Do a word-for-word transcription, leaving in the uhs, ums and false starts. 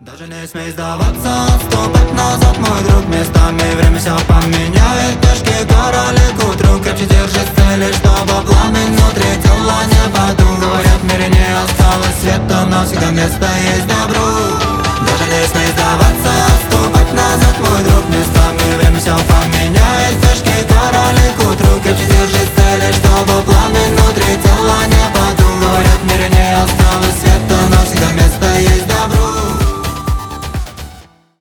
Даже не смей сдаваться, отступать назад, мой друг. Местами время все поменяет, пешки гороли к утру. Крепче держись цели, чтобы пламень внутри тела не подул. Говорят, в мире не осталось света, но всегда место есть добру.